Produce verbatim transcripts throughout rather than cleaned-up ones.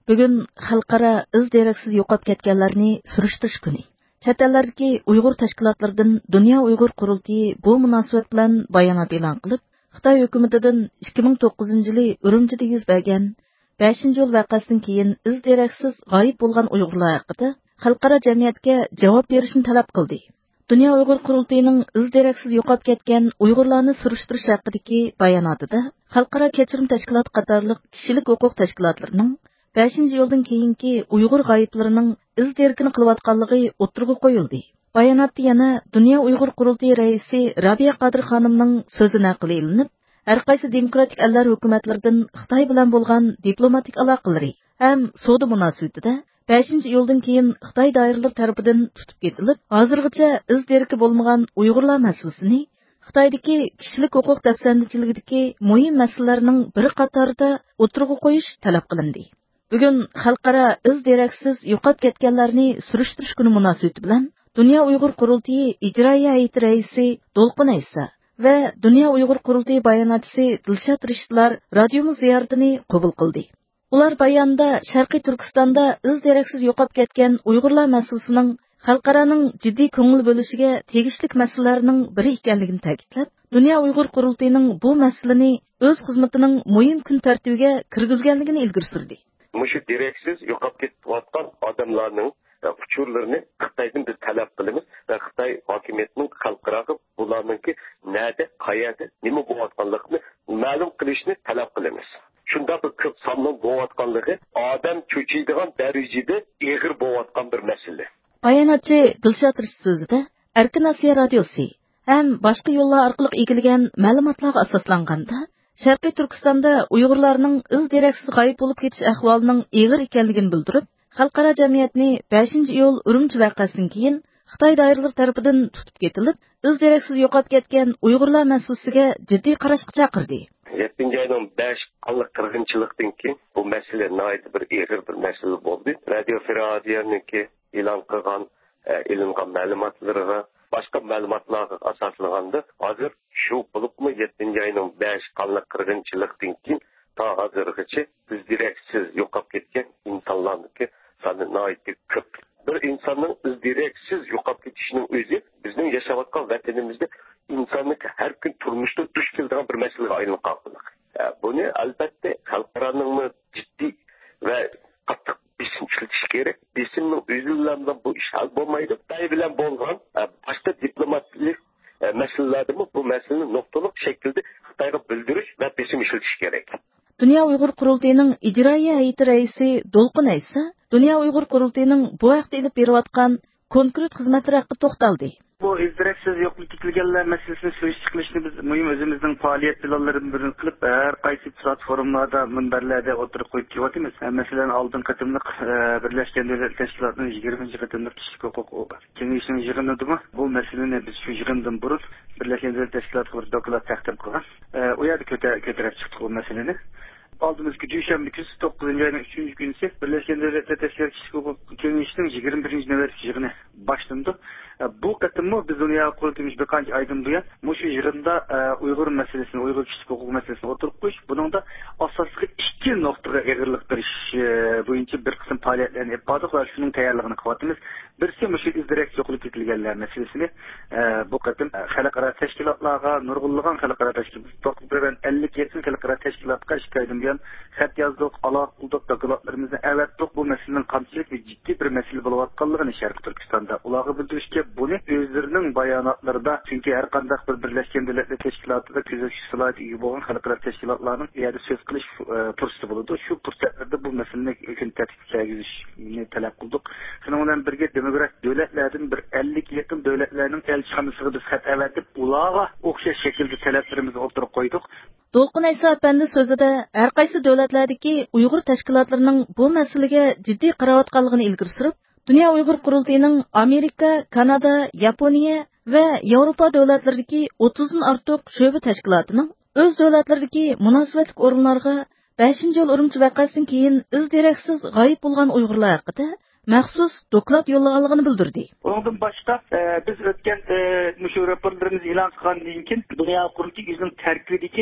Bugun xalqaro iz deraksiz yo'qolib ketganlarni surishtirish kuni. Chet ellardagi Uyg'ur tashkilotlaridan Dunyo Uyg'ur qurultiyi bu munosabat bilan bayonot e'lon qilib, Xitoy hukumatidan ikki ming to'qqizinchi yili Urumchida yuz bergan beshinchi yo'l voqeasidan keyin iz deraksiz g'oyib bo'lgan Uyg'urlar haqida xalqaro jamiyatga javob berishni talab qildi. Dunyo Uyg'ur qurultiyining iz deraksiz yo'qolib ketgan Uyg'urlarni surishtirish haqidagi bayonotida xalqaro kechirim tashkiloti qatorliq kishilik huquq tashkilotlarining beshinchi yo'ldan keyingi Uyg'ur g'oyiblarining iz derkini qilayotganligi o'tirg'i qo'yildi. Bayonotda yana Dunyo Uyg'ur qurultiyi raisi Rabiya Qodir xonimning so'zi naql elinib, har qaysi demokratik ellar hukumatlaridan Xitoy bilan bo'lgan diplomatik aloqalari ham savdo munosabatida beshinchi yo'ldan keyin Xitoy doiralari tomonidan tutib ketilib, hozirgacha iz derki bo'lmagan Uyg'urlar masalasini Xitoydagi kishilik huquq dafsandichiligidagi muhim masalalarning bir qatorida o'tirg'i qo'yish talab qilindi. Bugun xalqaro iz deraksiz yo'qolib ketganlarni surishtirish kuni munosabati bilan Dunyo Uyg'ur qurultiyi ijroiya hay'ati raisi Do'lqin Aysa va Dunyo Uyg'ur qurultiyi bayonotchisi Dilshod Rishtlar radiomiz ziyoratini qabul qildi. Ular bayonda Sharqiy Turkistonda iz deraksiz yo'qolib ketgan Uyg'urlar masalasining xalqaroning jiddiy ko'ngil bo'lishiga tegishli masalalarning biri ekanligini ta'kidlab, Dunyo Uyg'ur qurultiyining bu masalani o'z xizmatining muhim kun tartibiga kirgizganligini ilgari surdi. Mushu deraksiz yo'qolib ketayotgan odamlarning uchurlarini Xitoydan biz talab qilamiz va Xitoy hokimiyatining xalqaro bularninki nada, qayerda, nima bo'layotganligini ma'lum qilishni talab qilamiz. Shunda bir ko'p sonli bo'layotganligi odam cho'chiydigan darajada og'ir bo'layotgan bir masala. Bayonotchi Dilshod Rishtlar so'zida Erkin Osiyo radiosi ham boshqa yo'llar orqali egilgan ma'lumotlarga asoslanganda Sharqiy Turkistonda Uyg'urlarning iz deraksiz g'oyib bo'lib ketish ahvolining og'ir ekanligini bildirib, xalqaro jamiyatni beshinchi iyul Urumchi voqeasidan keyin Xitoy doiralari tomonidan tutib ketilib, iz deraksiz yo'qolib ketgan Uyg'urlar masalasiga jiddiy qarashga chaqirdi. yettinchi ayning besh qanlik qirg'inchilikdan keyin bu masala nihoyat bir og'ir bir masala bo'ldi. Radio Federatsiyaniki e'lon qilgan ilingan ma'lumotlarga boshqa ma'lumotlarga asoslanganda hozir shu bo'libmi yettinchi ayning besh qanlik qirg'inchilikdan keyin ta hozirgacha biz deraksiz yo'qolib ketgan insonlarniki soni nihoyat ko'p. Bir insonning biz deraksiz yo'qolib ketishining o'zi bizning yashayotgan vatanimizda insonning har kun turmushda duch keladigan bir masalaga aylanib qoldi. Buni albatta xalqaroning jiddiy va qattiq bisim ishlatish kerak. Bisimning o'zlaridan bu ish hal bo'lmaydi. Xitoy bilan bo'lgan boshqa diplomatik masalalarda bu masalani nuqtali shaklda Xitoyga bildirish va bisim ishlatish kerak. Dunyo Uyg'ur qurultiyining ijroiya hay'ati raisi Do'lqin Aysa Dunyo Uyg'ur qurultiyining bu vaqtda ilib berayotgan konkret xizmatlari haqida to'xtaldi. Bu iz deraksiz yo'qolib ketilganlar masalasini so'z chiqarishni biz muhim o'zimizning faoliyat planlaridan birini qilib, har qaysi platformalarda, minbarlarda o'tirib qo'yib ketyapmiz. Masalan, oldin qatimliq Birlashgan Davlatlar Tashkilotining yigirmanchi qatimliq kishilik huquq kengashining yig'inidimi? Bu masalani biz shu yig'indan burun Birlashgan Davlatlar Tashkilotiga doklad taqdim qilgan. U yerda ko'tarib chiqdik bu masalani. Oldimizki dushanba kuni to'qqizinchi ayning uchinchi kunisi Birlashgan Davlatlar Tashkiloti kishilik huquq kengashining yigirma birinchi navbatdagi yig'ini boshlandi. Bu qatimmi biz dunyo qurultiyimiz bir qancha oydan buyon mushu yig'inda Uyg'ur masalasini, Uyg'ur kishilik huquq masalasini o'tirib qo'yish, buningda asosiy ikki nuqtaga eg'irlik berish bo'yicha bir qism faoliyatlarni olib bordik va shuning tayyorligini qilyapmiz. Birisi mushu izdirak yo'qolib ketilganlar masalasini bu qatim xalqaro tashkilotlarga, nurg'unlagan xalqaro tashkilotlar, ellik yaqin xalqaro tashkilotga ikki oydan buyon xat yozdik, aloqa qildik, dokladlarimizni avatdik. Bu masalaning qanchalik jiddiy bir masala bo'layotganligini Sharqiy Turkistonda ularga bildirishga buni o'zlarining bayonotlarida, chunki har qanday bir Birlashgan Davlatlar Tashkilotida kuzatish salohiyatiga bo'lgan xalqaro tashkilotlarning yerda so'z qilish fursati bo'ladi. Shu fursatlarda bu masalani kun tartibga kirgizishni talab qildik. Shuning bilan birga demokratik davlatlardan bir ellik yaqin davlatlarning elchixonasiga biz xat avatib, ularga o'xshash shaklda talablarimizni o'tirib qo'ydik. Do'lqin Aysa apandi so'zida har qaysi davlatlardagi Uyg'ur tashkilotlarining bu masalaga jiddiy qarayotganligini ilgari surib, Dunyo Uyg'ur qurultiyining Amerika, Kanada, Yaponiya va Yevropa davlatlaridagi o'ttizdan ortiq sho'ba tashkilotining o'z davlatlaridagi munosabatli o'rinlarga beshinchi yil Urumchi voqeasidan keyin iz deraksiz g'oyib bo'lgan Uyg'urlar haqida maxsus doklad yo'llaganligini bildirdi. Bundan boshqa biz o'tgan mushu raportlarimizni e'lon qilgandan keyin Dunyo qurultiyi o'zining tarkibidagi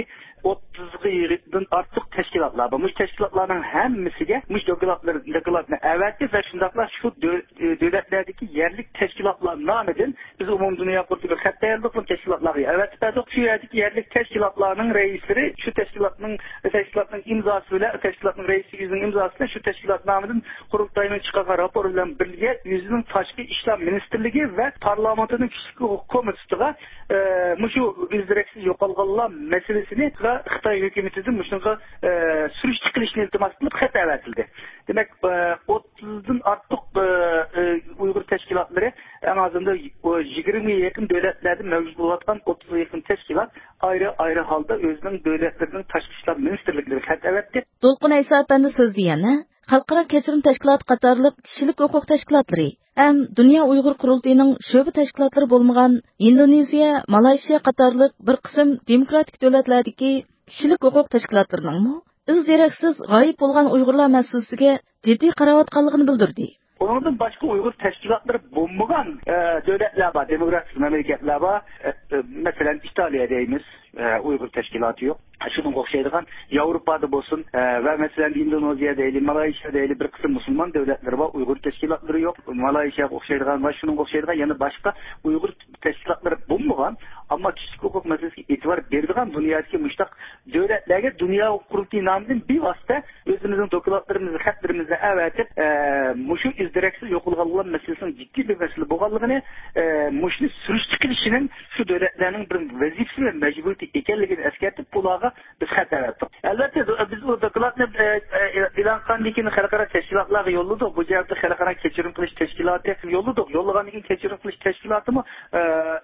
o'ttizdan ortiq tashkilotlar bor. Bu tashkilotlarning hammasiga bu dokladlar dokladni avatdi va shundaqla shu davlatlardagi yerlik tashkilotlar nomidan biz umum dunyo qurtuluq xat tayyorlik tashkilotlarga avatdi. Shu yerdagi yerlik tashkilotlarning raislari shu tashkilotning tashkilotning imzosi bilan tashkilotning raisining imzosi bilan shu tashkilot nomidan qurultayning chiqargan rapor bilan birga o'zining tashqi ishlar ministrligi va parlamentining kuchli huquq komitetiga shu izdireksiz yo'qolganlar masalasini va Xitoy hukumatidan shunga surish qilishni iltimos qilib xat avatildi. Demak, o'ttizdan ortiq Uyg'ur tashkilotlari en azından yigirma yaqin davlatlarda mavjud bo'layotgan o'ttizga yaqin tashkilot ayrı-ayrı holda o'zining davlatlarining tashqi ishlar ministrliklariga xat avatdi. To'lqin Aysa apandi so'zda yana xalqaro kechirim tashkiloti qatorliq kishilik huquq tashkilotlari ham Dunyo Uyg'ur qurultiyining sho'ba tashkilotlari bo'lmagan Indoneziya, Malayziya qatorliq bir qism demokratik davlatlardagi kishilik huquq tashkilotlarining iz deraksiz g'oyib bo'lgan Uyg'urlar masalasiga jiddiy qarayotganligini bildirdi. Ondan başka Uygur teşkilatları bulunmayan e, devletler var, demokratik memleketler var. E, e, mesela İtalya'dayız, e, Uygur teşkilatı yok. Şunun okşaydıgan Avrupa'da olsun e, ve mesela Indonezya'da değil, Malazya'da değil bir kısım Müslüman devletleri var. Uygur teşkilatları yok. Malezya okşaydıgan ve şunun okşaydıgan yani başka Uygur teşkilatları bulunmayan ama kişilik hukuk meselesi itibar verdiğin dünyadaki müştak devletlerine dünya kurultuğu namının bir vasıta özümüzün dokülatlarımızı, hatlarımızı evetip e, muşu izdireksiz yokulgalılan meselesinin ciddi bir mesele boğallığını e, muşunu sürüş çıkılışının şu devletlerinin bir vazifesi ve mecburiyeti ekerliğini eskertip bulağa biz hat evettik. Elbette biz o dokulatını e, e, ilan kandikini halkara teşkilatları yolladık. Bu cevapta halkara keçirim kılıç teşkilatı yolladık. Yollagan için keçirim kılıç teşkilatı mı e,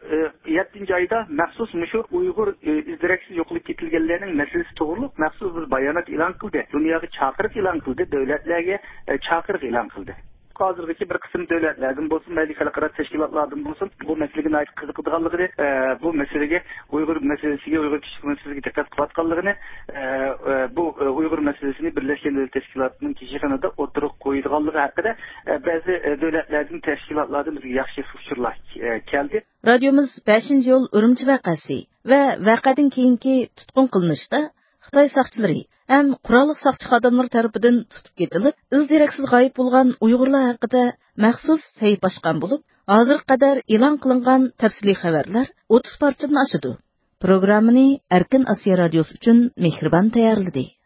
e, yettinci ayda məxsus müşur Uygur e, izdireksiz yokuluk ketilgenlerinin meselesi doğruluk məxsus bir bayanat ilan kıldı. Dünyayı çakırık ilan kıldı. Devletlerine e, çakırık ilan kıldı. Hazırki bir kısım devletlerden olsun, belli halkara teşkilatlardan olsun, bu meseleye ait kızıklıqanlığını, e, bu meseleye Uygur meselesiyle, Uygur kişilik meselesiyle dikkat kılatkanlığını, e, e, bu e, Uygur meselesini Birleşken Devlet Teşkilatı'nın kişilikhanada oturup koyduğanlığı hakkında e, bazı e, devletlerden, teşkilatlardan bizge yaxşı uçurlar e, geldi. Radyomuz beshinchi yıl Urumchi vaqasi ve vaqadan keyinki tutqun qilinishda Xitoy saqchilari ham qurolli saqchi xodimlar tarafidan tutib ketilib, iz deraksiz g'oyib bo'lgan Uyg'urlar haqida maxsus sahifa ochgan bo'lib, hozir qadar e'lon qilingan tafsiliy xabarlar o'ttiz parchadan oshadi. Programmani Erkin Osiyo radiosi uchun Mehribon tayyorladi.